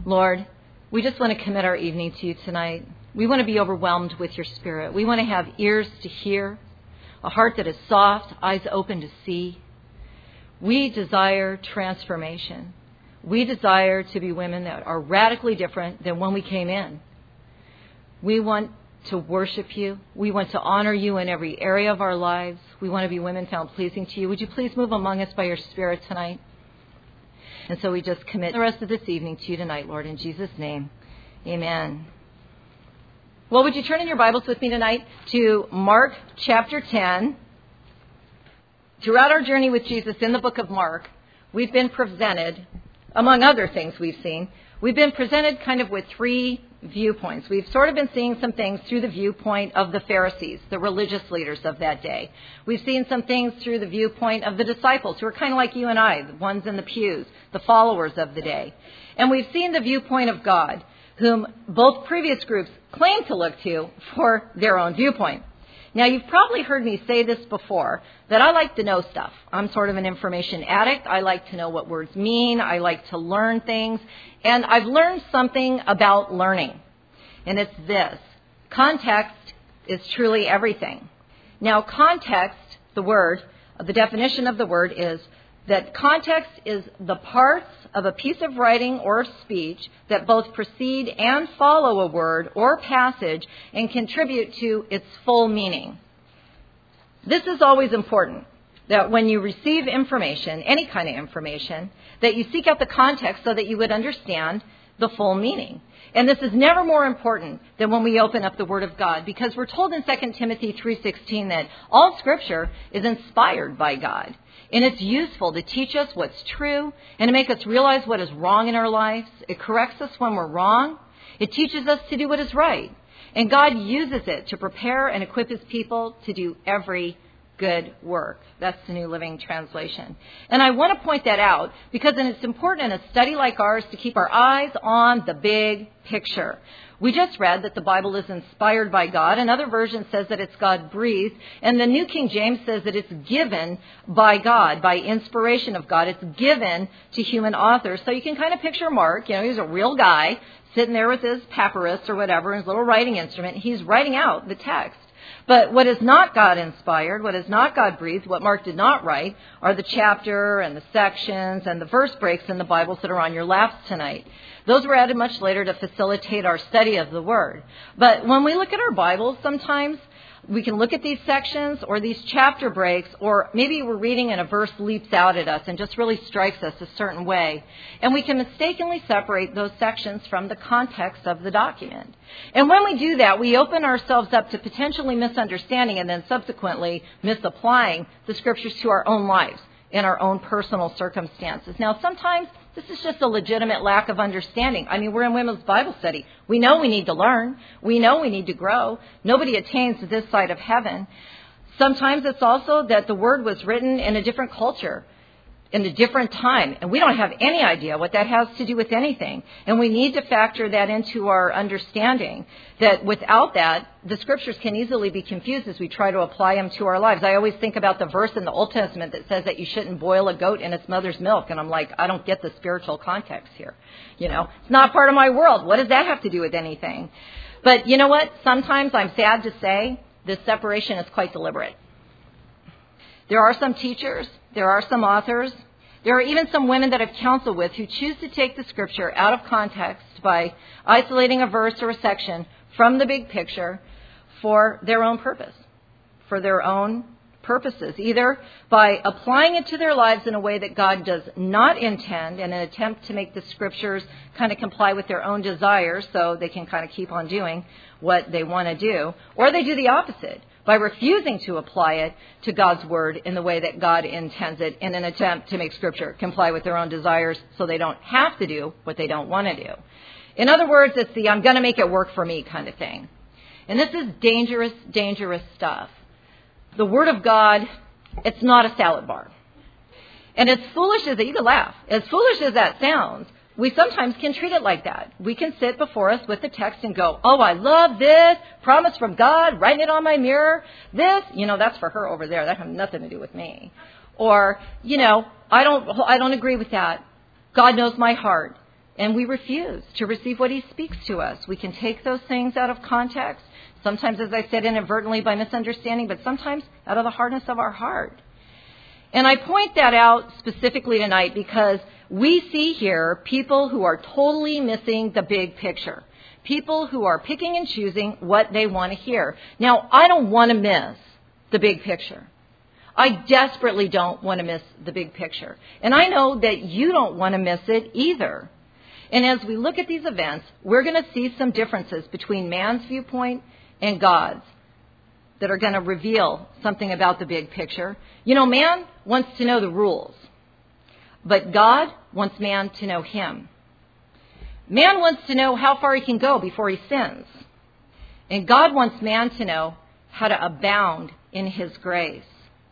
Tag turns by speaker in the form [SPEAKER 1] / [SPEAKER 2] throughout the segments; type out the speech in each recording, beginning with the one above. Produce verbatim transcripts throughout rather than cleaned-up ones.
[SPEAKER 1] Lord, we just want to commit our evening to you tonight. We want to be overwhelmed with your Spirit. We want to have ears to hear, a heart that is soft, eyes open to see. We desire transformation. We desire to be women that are radically different than when we came in. We want to worship you. We want to honor you in every area of our lives. We want to be women found pleasing to you. Would you please move among us by your Spirit tonight? And so we just commit the rest of this evening to you tonight, Lord, in Jesus' name. Amen. Well, would you turn in your Bibles with me tonight to Mark chapter ten. Throughout our journey with Jesus in the book of Mark, we've been presented, among other things we've seen, we've been presented kind of with three viewpoints. We've sort of been seeing some things through the viewpoint of the Pharisees, the religious leaders of that day. We've seen some things through the viewpoint of the disciples, who are kind of like you and I, the ones in the pews, the followers of the day. And we've seen the viewpoint of God, whom both previous groups claim to look to for their own viewpoint. Now, you've probably heard me say this before, that I like to know stuff. I'm sort of an information addict. I like to know what words mean. I like to learn things. And I've learned something about learning. And it's this. Context is truly everything. Now, context, the word, the definition of the word is that context is the parts of a piece of writing or speech that both precede and follow a word or passage and contribute to its full meaning. This is always important, that when you receive information, any kind of information, that you seek out the context so that you would understand the full meaning. And this is never more important than when we open up the Word of God, because we're told in Second Timothy three sixteen that all Scripture is inspired by God. And it's useful to teach us what's true and to make us realize what is wrong in our lives. It corrects us when we're wrong. It teaches us to do what is right. And God uses it to prepare and equip his people to do every good work. That's the New Living Translation. And I want to point that out because it's important in a study like ours to keep our eyes on the big picture. We just read that the Bible is inspired by God. Another version says that it's God-breathed. And the New King James says that it's given by God, by inspiration of God. It's given to human authors. So you can kind of picture Mark. You know, he's a real guy sitting there with his papyrus or whatever, his little writing instrument. He's writing out the text. But what is not God-inspired, what is not God-breathed, what Mark did not write, are the chapter and the sections and the verse breaks in the Bibles that are on your laps tonight. Those were added much later to facilitate our study of the Word. But when we look at our Bibles, sometimes we can look at these sections or these chapter breaks, or maybe we're reading and a verse leaps out at us and just really strikes us a certain way. And we can mistakenly separate those sections from the context of the document. And when we do that, we open ourselves up to potentially misunderstanding and then subsequently misapplying the Scriptures to our own lives in our own personal circumstances. Now, sometimes this is just a legitimate lack of understanding. I mean, we're in women's Bible study. We know we need to learn. We know we need to grow. Nobody attains this side of heaven. Sometimes it's also that the Word was written in a different culture, in a different time, and we don't have any idea what that has to do with anything. And we need to factor that into our understanding, that without that, the Scriptures can easily be confused as we try to apply them to our lives. I always think about the verse in the Old Testament that says that you shouldn't boil a goat in its mother's milk, and I'm like, I don't get the spiritual context here. You know, it's not part of my world. What does that have to do with anything? But you know what? Sometimes I'm sad to say this separation is quite deliberate. There are some teachers, there are some authors, there are even some women that I've counseled with who choose to take the Scripture out of context by isolating a verse or a section from the big picture for their own purpose, for their own purposes, either by applying it to their lives in a way that God does not intend in an attempt to make the Scriptures kind of comply with their own desires so they can kind of keep on doing what they want to do, or they do the opposite by refusing to apply it to God's Word in the way that God intends it in an attempt to make Scripture comply with their own desires so they don't have to do what they don't want to do. In other words, it's the I'm going to make it work for me kind of thing. And this is dangerous, dangerous stuff. The Word of God, it's not a salad bar. And as foolish as that, you can laugh, as foolish as that sounds, we sometimes can treat it like that. We can sit before us with the text and go, oh, I love this, promise from God, writing it on my mirror. This, you know, that's for her over there. That has nothing to do with me. Or, you know, I don't, I don't agree with that. God knows my heart. and we refuse to receive what he speaks to us. We can take those things out of context, sometimes, as I said, inadvertently by misunderstanding, but sometimes out of the hardness of our heart. And I point that out specifically tonight because we see here people who are totally missing the big picture. People who are picking and choosing what they want to hear. Now, I don't want to miss the big picture. I desperately don't want to miss the big picture. And I know that you don't want to miss it either. And as we look at these events, we're going to see some differences between man's viewpoint and God's that are going to reveal something about the big picture. You know, man wants to know the rules, but God wants man to know him. Man wants to know how far he can go before he sins. And God wants man to know how to abound in his grace.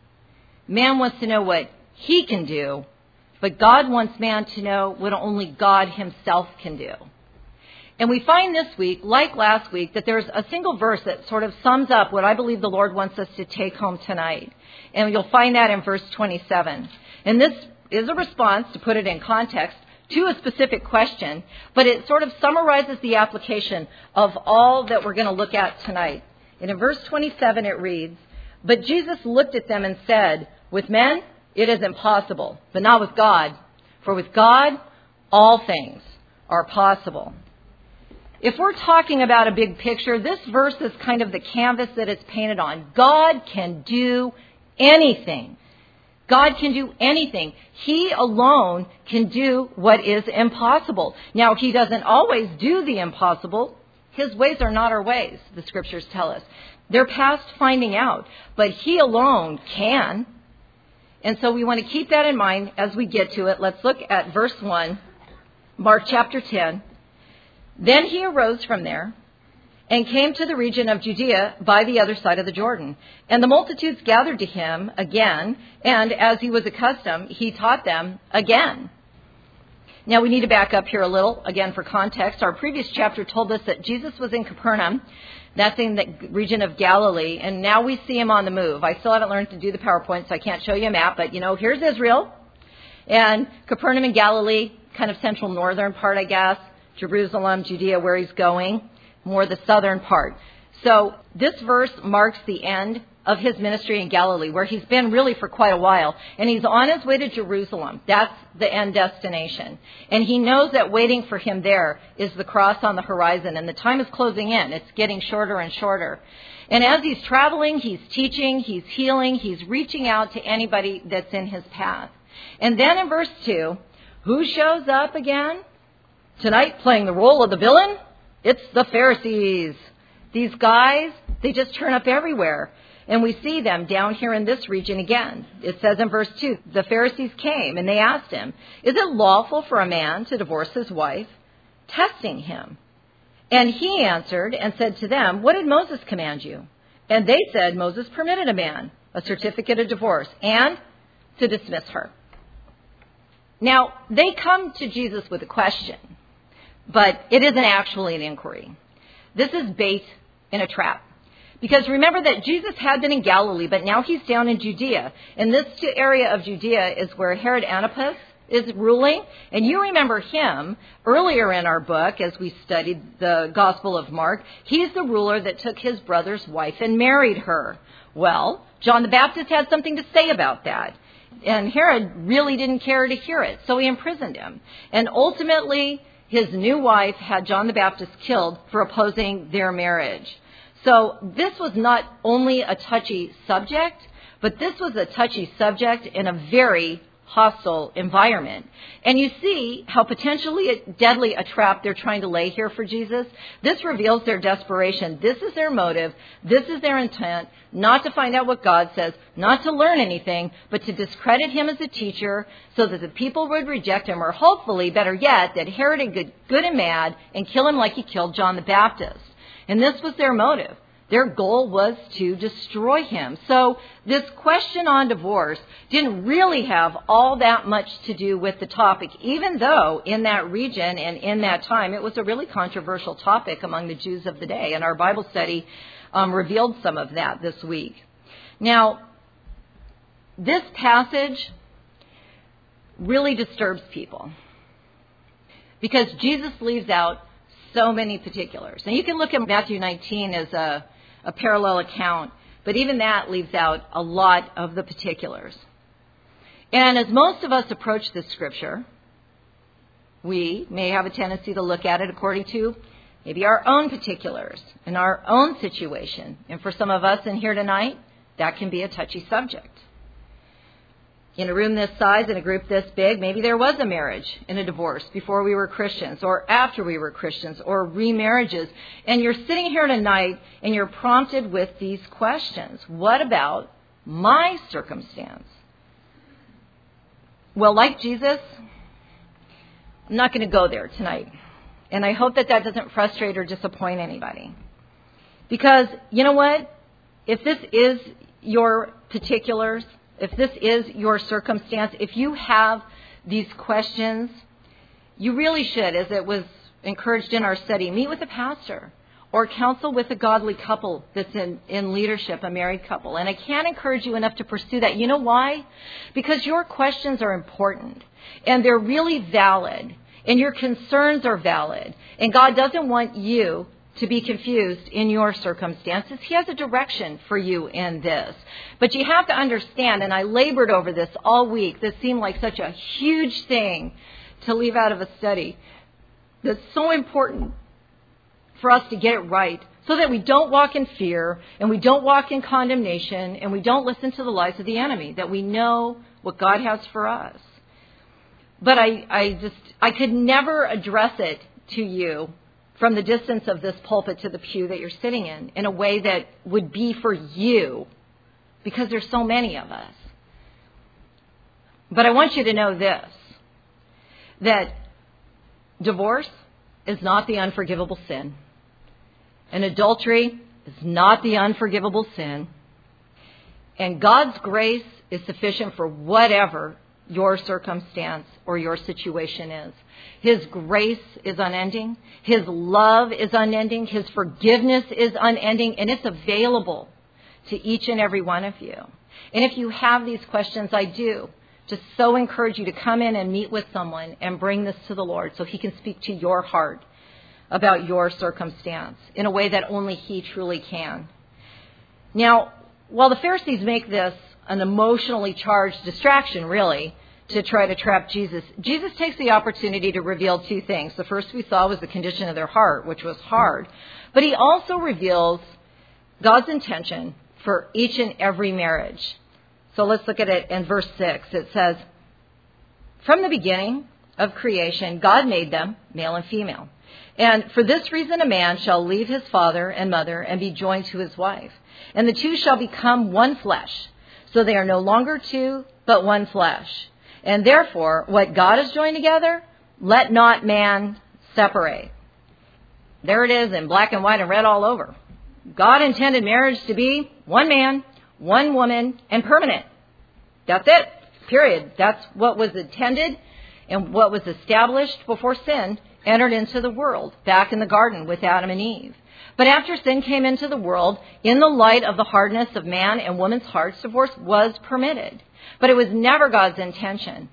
[SPEAKER 1] Man wants to know what he can do, but God wants man to know what only God himself can do. And we find this week, like last week, that there's a single verse that sort of sums up what I believe the Lord wants us to take home tonight. And you'll find that in verse twenty-seven. And this is a response, to put it in context, to a specific question, but it sort of summarizes the application of all that we're going to look at tonight. And in verse twenty-seven it reads, "But Jesus looked at them and said, 'With men it is impossible, but not with God. For with God all things are possible.'" If we're talking about a big picture, this verse is kind of the canvas that it's painted on. God can do anything. God can do anything. He alone can do what is impossible. Now, he doesn't always do the impossible. His ways are not our ways, the scriptures tell us. They're past finding out, but he alone can. And so we want to keep that in mind as we get to it. Let's look at verse one, Mark chapter ten. "Then he arose from there and came to the region of Judea by the other side of the Jordan. And the multitudes gathered to him again, and as he was accustomed, he taught them again." Now we need to back up here a little, again for context. Our previous chapter told us that Jesus was in Capernaum, that's in the region of Galilee, and now we see him on the move. I still haven't learned to do the PowerPoint, so I can't show you a map, but you know, here's Israel, and Capernaum in Galilee, kind of central northern part, I guess. Jerusalem, Judea, where he's going, more the southern part. So this verse marks the end of his ministry in Galilee, where he's been really for quite a while. And he's on his way to Jerusalem. That's the end destination. And he knows that waiting for him there is the cross on the horizon. And the time is closing in. It's getting shorter and shorter. And as he's traveling, he's teaching, he's healing, he's reaching out to anybody that's in his path. And then in verse two, who shows up again? Tonight, playing the role of the villain, it's the Pharisees. These guys, they just turn up everywhere. And we see them down here in this region again. It says in verse two, the Pharisees came and they asked him, "Is it lawful for a man to divorce his wife?" Testing him. And he answered and said to them, "What did Moses command you?" And they said, "Moses permitted a man a certificate of divorce and to dismiss her." Now, they come to Jesus with a question, but it isn't actually an inquiry. This is bait in a trap. Because remember that Jesus had been in Galilee, but now he's down in Judea. And this area of Judea is where Herod Antipas is ruling. And you remember him earlier in our book as we studied the Gospel of Mark. He's the ruler that took his brother's wife and married her. Well, John the Baptist had something to say about that. And Herod really didn't care to hear it, so he imprisoned him. And ultimately, his new wife had John the Baptist killed for opposing their marriage. So this was not only a touchy subject, but this was a touchy subject in a very hostile environment. And you see how potentially deadly a trap they're trying to lay here for Jesus. This reveals their desperation. This is their motive. This is their intent, not to find out what God says, not to learn anything, but to discredit him as a teacher so that the people would reject him, or hopefully, better yet, that Herod would get good and mad and kill him like he killed John the Baptist. And this was their motive. Their goal was to destroy him. So this question on divorce didn't really have all that much to do with the topic, even though in that region and in that time it was a really controversial topic among the Jews of the day. And our Bible study um, revealed some of that this week. Now, this passage really disturbs people. because Jesus leaves out so many particulars. And you can look at Matthew nineteen as a, a parallel account, but even that leaves out a lot of the particulars. And as most of us approach this scripture, we may have a tendency to look at it according to maybe our own particulars and our own situation. And for some of us in here tonight, that can be a touchy subject. In a room this size, in a group this big, maybe there was a marriage and a divorce before we were Christians or after we were Christians or remarriages. And you're sitting here tonight and you're prompted with these questions. What about my circumstance? Well, like Jesus, I'm not going to go there tonight. And I hope that that doesn't frustrate or disappoint anybody. Because, you know what? If this is your particulars, if this is your circumstance, if you have these questions, you really should, as it was encouraged in our study, meet with a pastor or counsel with a godly couple that's in, in leadership, a married couple. And I can't encourage you enough to pursue that. You know why? Because your questions are important and they're really valid and your concerns are valid. And God doesn't want you to be confused in your circumstances. He has a direction for you in this. But you have to understand, and I labored over this all week, this seemed like such a huge thing to leave out of a study, that's so important for us to get it right so that we don't walk in fear and we don't walk in condemnation and we don't listen to the lies of the enemy, that we know what God has for us. But I, I just, I could never address it to you from the distance of this pulpit to the pew that you're sitting in, in a way that would be for you, because there's so many of us. But I want you to know this, that divorce is not the unforgivable sin, and adultery is not the unforgivable sin, and God's grace is sufficient for whatever your circumstance or your situation is. His grace is unending. His love is unending. His forgiveness is unending. And it's available to each and every one of you. And if you have these questions, I do just so encourage you to come in and meet with someone and bring this to the Lord so He can speak to your heart about your circumstance in a way that only He truly can. Now, while the Pharisees make this an emotionally charged distraction, really, to try to trap Jesus, Jesus takes the opportunity to reveal two things. The first we saw was the condition of their heart, which was hard. But He also reveals God's intention for each and every marriage. So let's look at it in verse six. It says, "From the beginning of creation, God made them male and female. And for this reason, a man shall leave his father and mother and be joined to his wife. And the two shall become one flesh. So they are no longer two, but one flesh. And therefore, what God has joined together, let not man separate." There it is in black and white and red all over. God intended marriage to be one man, one woman, and permanent. That's it. Period. That's what was intended and what was established before sin entered into the world, back in the garden with Adam and Eve. But after sin came into the world, in the light of the hardness of man and woman's hearts, divorce was permitted. But it was never God's intention.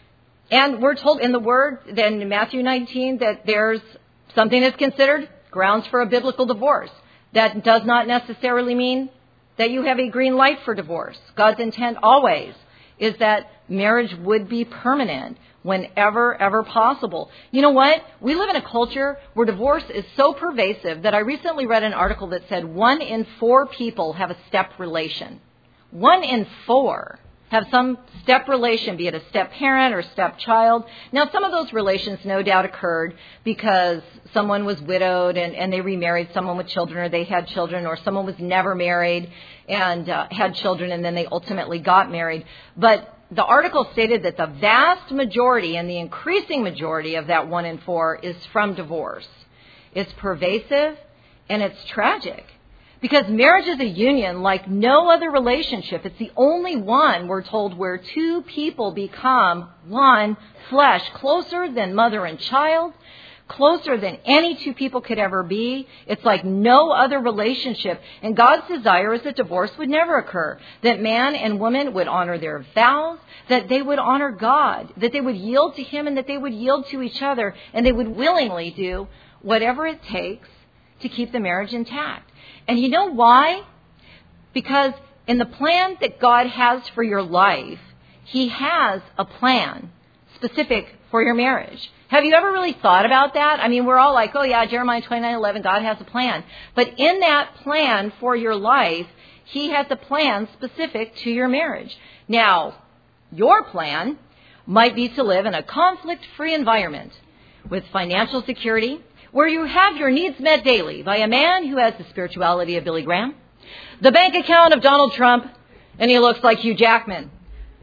[SPEAKER 1] And we're told in the Word, then in Matthew nineteen, that there's something that's considered grounds for a biblical divorce. That does not necessarily mean that you have a green light for divorce. God's intent always is that marriage would be permanent whenever, ever possible. You know what? We live in a culture where divorce is so pervasive that I recently read an article that said one in four people have a step relation. One in four have some step relation, be it a step parent or step child. Now, some of those relations no doubt occurred because someone was widowed and, and they remarried someone with children, or they had children, or someone was never married and uh, had children and then they ultimately got married. But the article stated that the vast majority and the increasing majority of that one in four is from divorce. It's pervasive and it's tragic. Because marriage is a union like no other relationship. It's the only one, we're told, where two people become one flesh, closer than mother and child, closer than any two people could ever be. It's like no other relationship. And God's desire is that divorce would never occur, that man and woman would honor their vows, that they would honor God, that they would yield to Him, and that they would yield to each other, and they would willingly do whatever it takes to keep the marriage intact. And you know why? Because in the plan that God has for your life, He has a plan specific for your marriage. Have you ever really thought about that? I mean, we're all like, oh yeah, Jeremiah twenty-nine eleven, God has a plan. But in that plan for your life, He has a plan specific to your marriage. Now, your plan might be to live in a conflict-free environment with financial security, where you have your needs met daily by a man who has the spirituality of Billy Graham, the bank account of Donald Trump, and he looks like Hugh Jackman.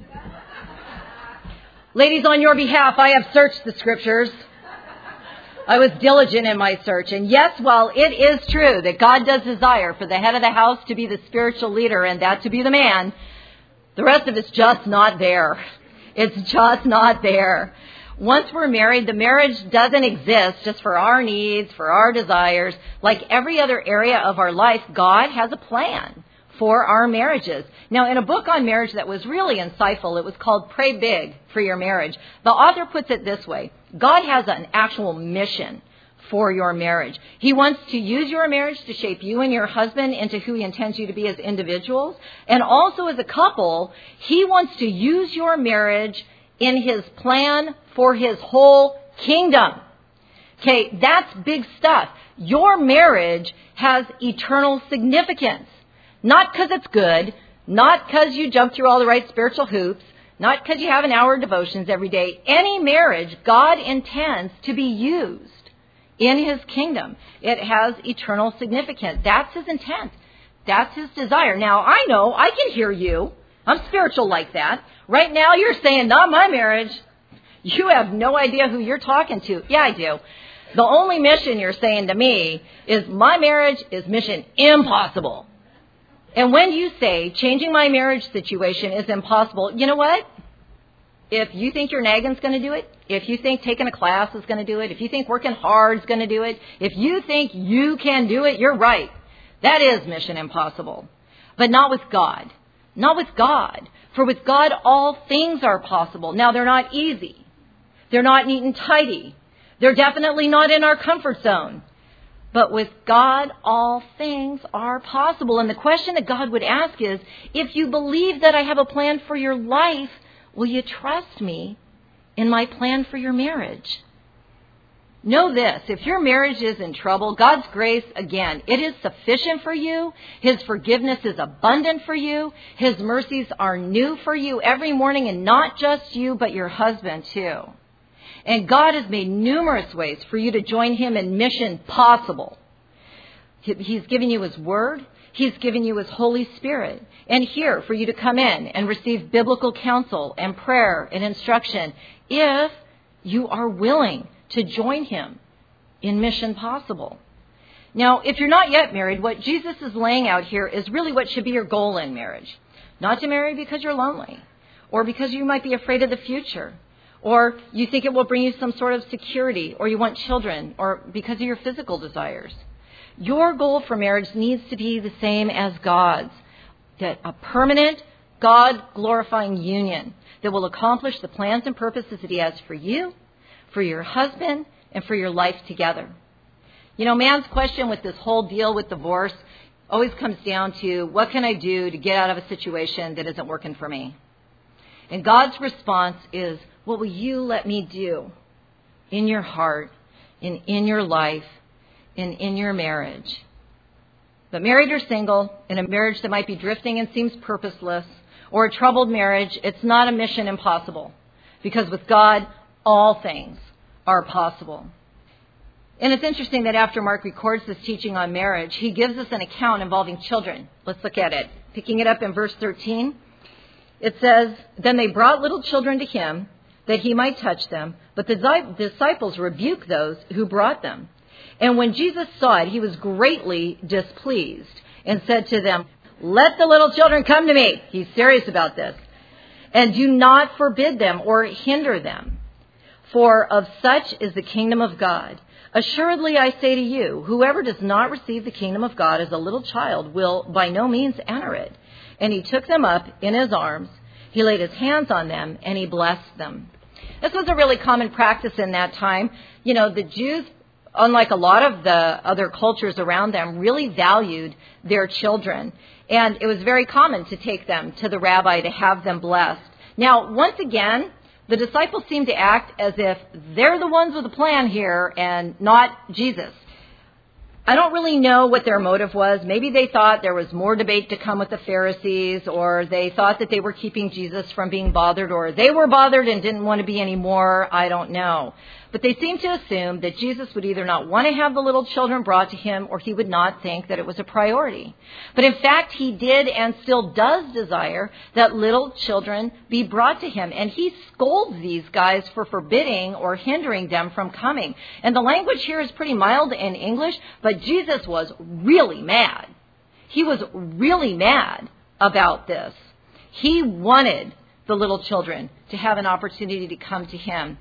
[SPEAKER 1] Ladies, on your behalf, I have searched the scriptures. I was diligent in my search. And yes, while it is true that God does desire for the head of the house to be the spiritual leader and that to be the man, the rest of it's just not there. It's just not there. Once we're married, the marriage doesn't exist just for our needs, for our desires. Like every other area of our life, God has a plan for our marriages. Now, in a book on marriage that was really insightful, it was called Pray Big for Your Marriage. The author puts it this way: God has an actual mission for your marriage. He wants to use your marriage to shape you and your husband into who He intends you to be as individuals. And also as a couple, He wants to use your marriage in His plan for His whole kingdom. Okay, that's big stuff. Your marriage has eternal significance. Not because it's good, not because you jump through all the right spiritual hoops, not because you have an hour of devotions every day. Any marriage God intends to be used in His kingdom. It has eternal significance. That's His intent. That's His desire. Now, I know, I can hear you. I'm spiritual like that. Right now, you're saying, not my marriage. You have no idea who you're talking to. Yeah, I do. The only mission you're saying to me is my marriage is mission impossible. And when you say changing my marriage situation is impossible, you know what? If you think your nagging's going to do it, if you think taking a class is going to do it, if you think working hard is going to do it, if you think you can do it, you're right. That is mission impossible. But not with God. Not with God. For with God, all things are possible. Now, they're not easy. They're not neat and tidy. They're definitely not in our comfort zone. But with God, all things are possible. And the question that God would ask is, if you believe that I have a plan for your life, will you trust me in my plan for your marriage? Know this, if your marriage is in trouble, God's grace, again, it is sufficient for you. His forgiveness is abundant for you. His mercies are new for you every morning, and not just you, but your husband too. And God has made numerous ways for you to join Him in mission possible. He's given you His Word. He's given you His Holy Spirit. And here for you to come in and receive biblical counsel and prayer and instruction if you are willing to join Him in mission possible. Now, if you're not yet married, what Jesus is laying out here is really what should be your goal in marriage. Not to marry because you're lonely or because you might be afraid of the future, or you think it will bring you some sort of security, or you want children, or because of your physical desires. Your goal for marriage needs to be the same as God's. That a permanent, God-glorifying union that will accomplish the plans and purposes that He has for you, for your husband, and for your life together. You know, man's question with this whole deal with divorce always comes down to, what can I do to get out of a situation that isn't working for me? And God's response is, what will you let me do in your heart, and in your life, and in your marriage? But married or single, in a marriage that might be drifting and seems purposeless, or a troubled marriage, it's not a mission impossible. Because with God, all things are possible. And it's interesting that after Mark records this teaching on marriage, he gives us an account involving children. Let's look at it. Picking it up in verse thirteen, it says, "Then they brought little children to Him, that He might touch them. But the disciples rebuked those who brought them. And when Jesus saw it, He was greatly displeased and said to them, 'Let the little children come to me.'" He's serious about this. "And do not forbid them or hinder them. For of such is the kingdom of God. Assuredly, I say to you, whoever does not receive the kingdom of God as a little child will by no means enter it. And he took them up in his arms. He laid his hands on them, and he blessed them. This was a really common practice in that time. You know, the Jews, unlike a lot of the other cultures around them, really valued their children. And it was very common to take them to the rabbi to have them blessed. Now, once again, the disciples seem to act as if they're the ones with the plan here and not Jesus. I don't really know what their motive was. Maybe they thought there was more debate to come with the Pharisees, or they thought that they were keeping Jesus from being bothered, or they were bothered and didn't want to be anymore. I don't know. But they seemed to assume that Jesus would either not want to have the little children brought to him, or he would not think that it was a priority. But in fact, he did and still does desire that little children be brought to him. And he scolds these guys for forbidding or hindering them from coming. And the language here is pretty mild in English, but Jesus was really mad. He was really mad about this. He wanted the little children to have an opportunity to come to him.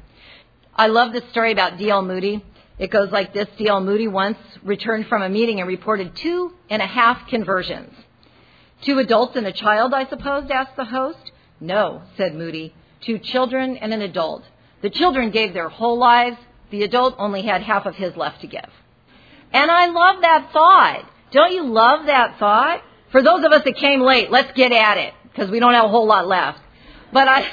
[SPEAKER 1] I love this story about D L Moody. It goes like this. D L Moody once returned from a meeting and reported two and a half conversions. Two adults and a child, I suppose, asked the host. No, said Moody. Two children and an adult. The children gave their whole lives. The adult only had half of his left to give. And I love that thought. Don't you love that thought? For those of us that came late, let's get at it, because we don't have a whole lot left. But I...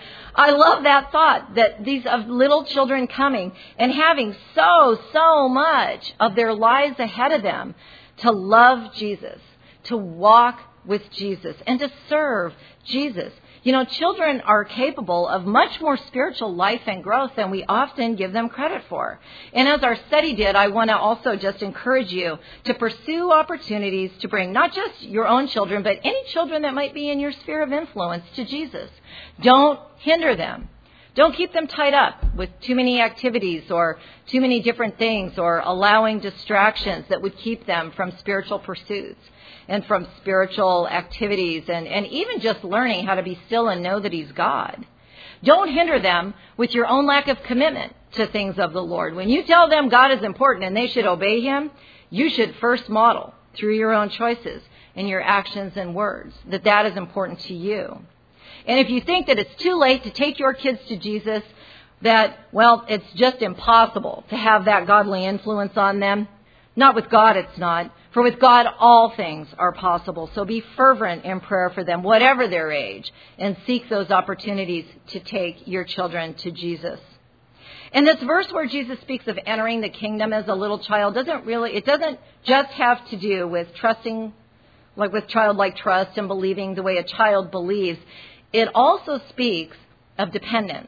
[SPEAKER 1] I love that thought, that these of little children coming and having so, so much of their lives ahead of them to love Jesus, to walk with Jesus, and to serve Jesus. You know, children are capable of much more spiritual life and growth than we often give them credit for. And as our study did, I want to also just encourage you to pursue opportunities to bring not just your own children, but any children that might be in your sphere of influence to Jesus. Don't hinder them. Don't keep them tied up with too many activities or too many different things, or allowing distractions that would keep them from spiritual pursuits and from spiritual activities, and, and even just learning how to be still and know that he's God. Don't hinder them with your own lack of commitment to things of the Lord. When you tell them God is important and they should obey him, you should first model through your own choices and your actions and words that that is important to you. And if you think that it's too late to take your kids to Jesus, that, well, it's just impossible to have that godly influence on them, not with God, it's not. For with God, all things are possible. So be fervent in prayer for them, whatever their age, and seek those opportunities to take your children to Jesus. And this verse where Jesus speaks of entering the kingdom as a little child doesn't really, it doesn't just have to do with trusting, like with childlike trust and believing the way a child believes. It also speaks of dependence.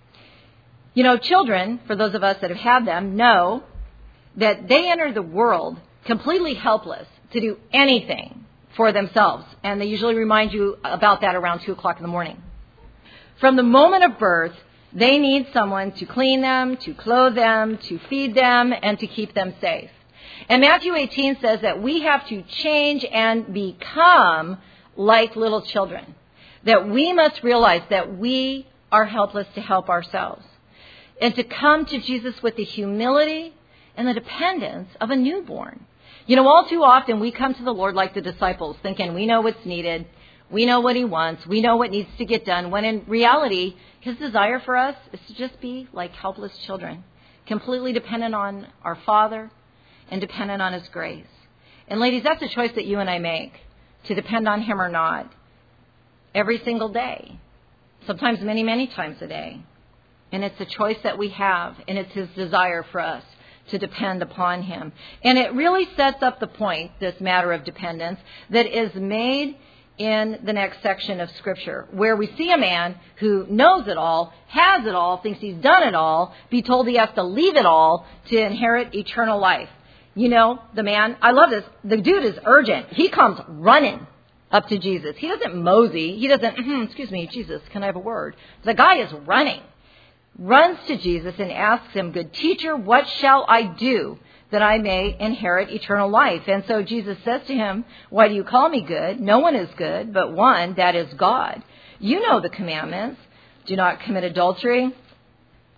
[SPEAKER 1] You know, children, for those of us that have had them, know that they enter the world completely helpless to do anything for themselves. And they usually remind you about that around two o'clock in the morning. From the moment of birth, they need someone to clean them, to clothe them, to feed them, and to keep them safe. And Matthew eighteen says that we have to change and become like little children. That we must realize that we are helpless to help ourselves. And to come to Jesus with the humility and the dependence of a newborn. You know, all too often we come to the Lord like the disciples, thinking we know what's needed, we know what he wants, we know what needs to get done, when in reality, his desire for us is to just be like helpless children, completely dependent on our Father and dependent on his grace. And ladies, that's a choice that you and I make, to depend on him or not, every single day, sometimes many, many times a day. And it's a choice that we have, and it's his desire for us to depend upon him. And it really sets up the point, this matter of dependence, that is made in the next section of Scripture, where we see a man who knows it all, has it all, thinks he's done it all, be told he has to leave it all to inherit eternal life. You know, the man, I love this, the dude is urgent. He comes running up to Jesus. He doesn't mosey. He doesn't, mm-hmm, excuse me, Jesus, can I have a word? The guy is running. Runs to Jesus and asks him, good teacher, what shall I do that I may inherit eternal life? And so Jesus says to him, why do you call me good? No one is good but one, that is God. You know the commandments. Do not commit adultery.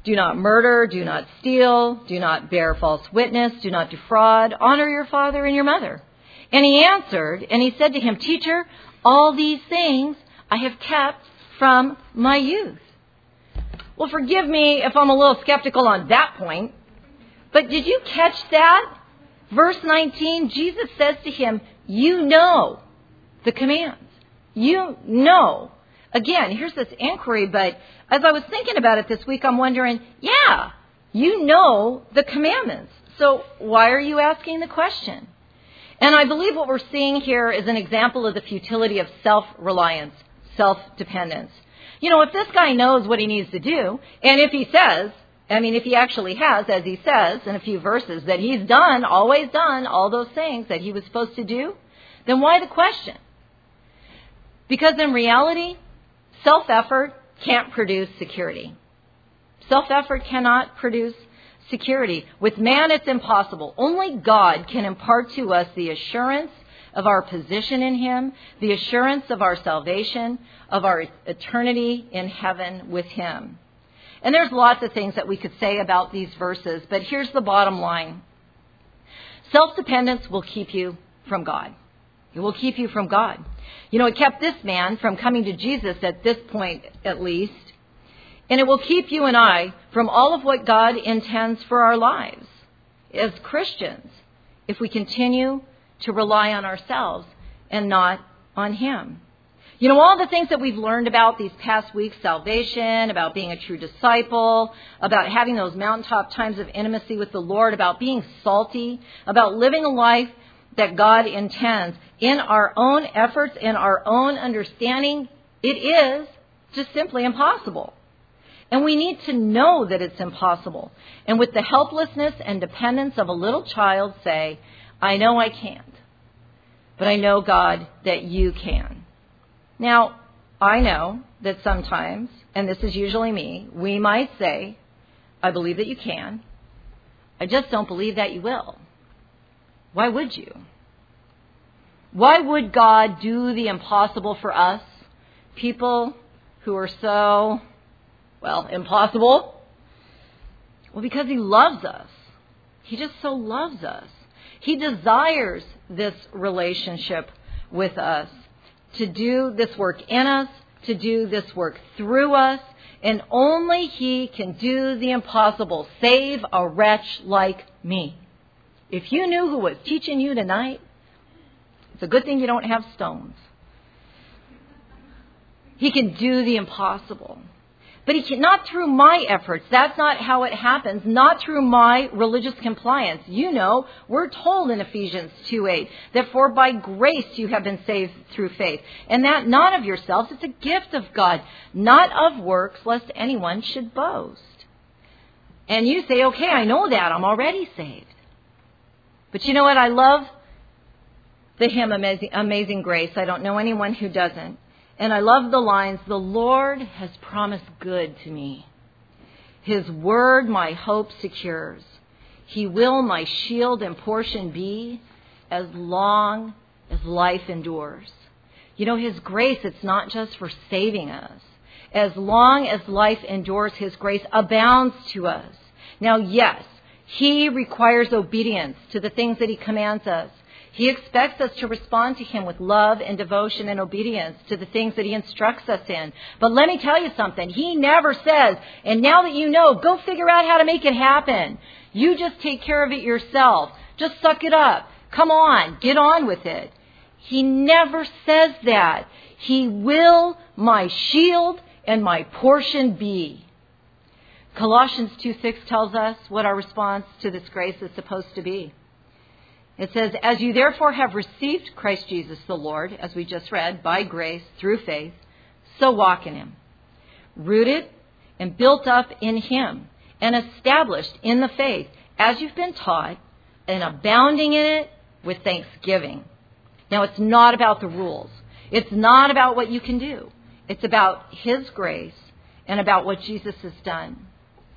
[SPEAKER 1] Do not murder, do not steal, do not bear false witness, do not defraud, honor your father and your mother. And he answered, and he said to him, Teacher, all these things I have kept from my youth. Well, forgive me if I'm a little skeptical on that point, but did you catch that? Verse nineteen, Jesus says to him, you know the commands. You know. Again, here's this inquiry, but as I was thinking about it this week, I'm wondering, yeah, you know the commandments. So why are you asking the question? And I believe what we're seeing here is an example of the futility of self-reliance, self-dependence. You know, if this guy knows what he needs to do, and if he says, I mean, if he actually has, as he says in a few verses, that he's done, always done all those things that he was supposed to do, then why the question? Because in reality, self-effort can't produce security. Self-effort cannot produce security. With man, it's impossible. Only God can impart to us the assurance of our position in Him, the assurance of our salvation, of our eternity in heaven with Him. And there's lots of things that we could say about these verses, but here's the bottom line. Self-dependence will keep you from God. It will keep you from God. You know, it kept this man from coming to Jesus at this point, at least. And it will keep you and I from all of what God intends for our lives as Christians if we continue to rely on ourselves and not on Him. You know, all the things that we've learned about these past weeks, salvation, about being a true disciple, about having those mountaintop times of intimacy with the Lord, about being salty, about living a life that God intends in our own efforts, in our own understanding, it is just simply impossible. And we need to know that it's impossible. And with the helplessness and dependence of a little child, say, I know I can't, but I know, God, that you can. Now, I know that sometimes, and this is usually me, we might say, I believe that you can. I just don't believe that you will. Why would you? Why would God do the impossible for us, people who are so, well, impossible? Well, because He loves us. He just so loves us. He desires this relationship with us, to do this work in us, to do this work through us, and only He can do the impossible, save a wretch like me. If you knew who was teaching you tonight, it's a good thing you don't have stones. He can do the impossible. But He can, not through my efforts. That's not how it happens. Not through my religious compliance. You know, we're told in Ephesians two eight that for by grace you have been saved through faith. And that not of yourselves, it's a gift of God, not of works, lest anyone should boast. And you say, okay, I know that. I'm already saved. But you know what? I love the hymn Amazing, Amazing Grace. I don't know anyone who doesn't. And I love the lines, the Lord has promised good to me. His word my hope secures. He will my shield and portion be as long as life endures. You know, His grace, it's not just for saving us. As long as life endures, His grace abounds to us. Now, yes, He requires obedience to the things that He commands us. He expects us to respond to Him with love and devotion and obedience to the things that He instructs us in. But let me tell you something. He never says, and now that you know, go figure out how to make it happen. You just take care of it yourself. Just suck it up. Come on, get on with it. He never says that. He will my shield and my portion be. Colossians two six tells us what our response to this grace is supposed to be. It says, as you therefore have received Christ Jesus the Lord, as we just read, by grace, through faith, so walk in Him. Rooted and built up in Him and established in the faith, as you've been taught, and abounding in it with thanksgiving. Now, it's not about the rules. It's not about what you can do. It's about His grace and about what Jesus has done.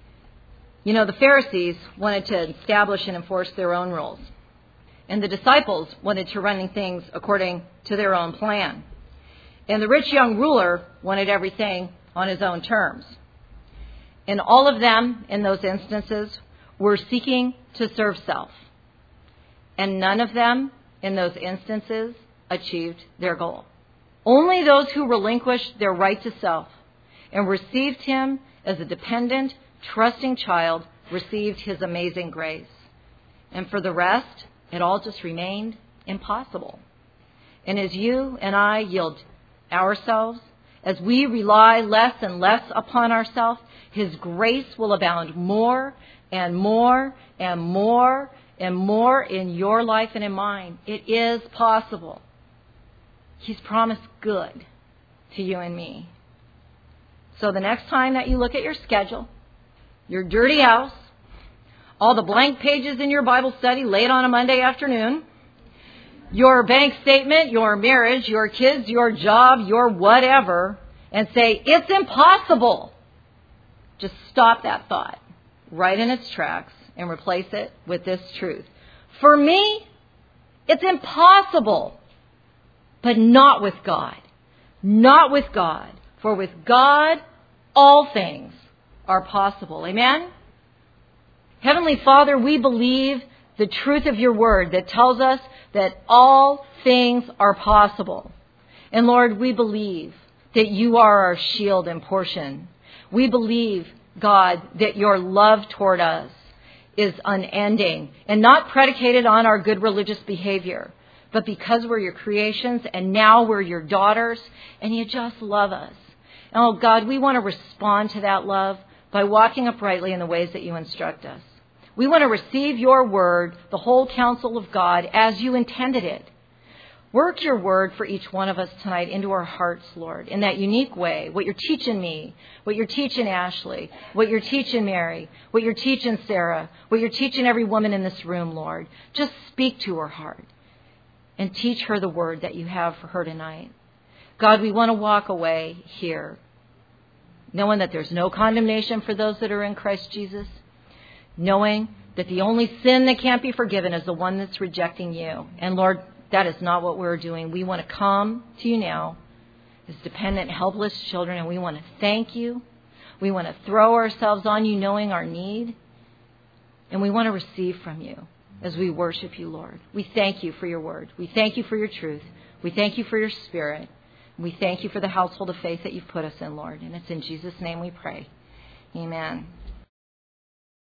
[SPEAKER 1] You know, the Pharisees wanted to establish and enforce their own rules. And the disciples wanted to run things according to their own plan. And the rich young ruler wanted everything on his own terms. And all of them, in those instances, were seeking to serve self. And none of them, in those instances, achieved their goal. Only those who relinquished their right to self and received him as a dependent, trusting child received his amazing grace. And for the rest, it all just remained impossible. And as you and I yield ourselves, as we rely less and less upon ourselves, his grace will abound more and more and more and more in your life and in mine. It is possible. He's promised good to you and me. So the next time that you look at your schedule, your dirty house, all the blank pages in your Bible study late on a Monday afternoon, your bank statement, your marriage, your kids, your job, your whatever, and say, it's impossible. Just stop that thought right in its tracks and replace it with this truth. For me, it's impossible, but not with God. Not with God. For with God, all things are possible. Amen? Heavenly Father, we believe the truth of your word that tells us that all things are possible. And Lord, we believe that you are our shield and portion. We believe, God, that your love toward us is unending and not predicated on our good religious behavior, but because we're your creations and now we're your daughters and you just love us. And oh God, we want to respond to that love by walking uprightly in the ways that you instruct us. We want to receive your word, the whole counsel of God, as you intended it. Work your word for each one of us tonight into our hearts, Lord, in that unique way. What you're teaching me, what you're teaching Ashley, what you're teaching Mary, what you're teaching Sarah, what you're teaching every woman in this room, Lord. Just speak to her heart and teach her the word that you have for her tonight. God, we want to walk away here knowing that there's no condemnation for those that are in Christ Jesus, knowing that the only sin that can't be forgiven is the one that's rejecting you. And Lord, that is not what we're doing. We want to come to you now as dependent, helpless children, and we want to thank you. We want to throw ourselves on you knowing our need, and we want to receive from you as we worship you, Lord. We thank you for your word. We thank you for your truth. We thank you for your spirit. We thank you for the household of faith that you've put us in, Lord. And it's in Jesus' name we pray. Amen.